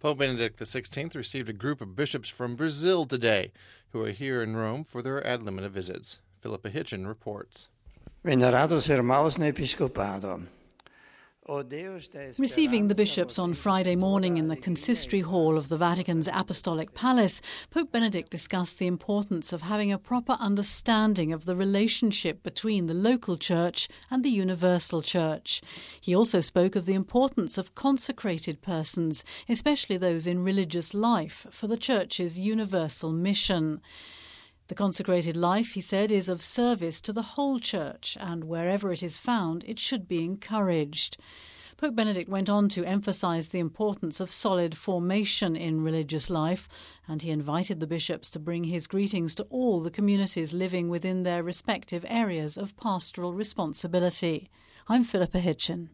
Pope Benedict XVI received a group of bishops from Brazil today who are here in Rome for their ad limina visits. Philippa Hitchen reports. Veneratus Hermaus Episcopado. Receiving the bishops on Friday morning in the consistory hall of the Vatican's Apostolic Palace, Pope Benedict discussed the importance of having a proper understanding of the relationship between the local church and the universal church. He also spoke of the importance of consecrated persons, especially those in religious life, for the church's universal mission. The consecrated life, he said, is of service to the whole church, and wherever it is found, it should be encouraged. Pope Benedict went on to emphasise the importance of solid formation in religious life, and he invited the bishops to bring his greetings to all the communities living within their respective areas of pastoral responsibility. I'm Philippa Hitchen.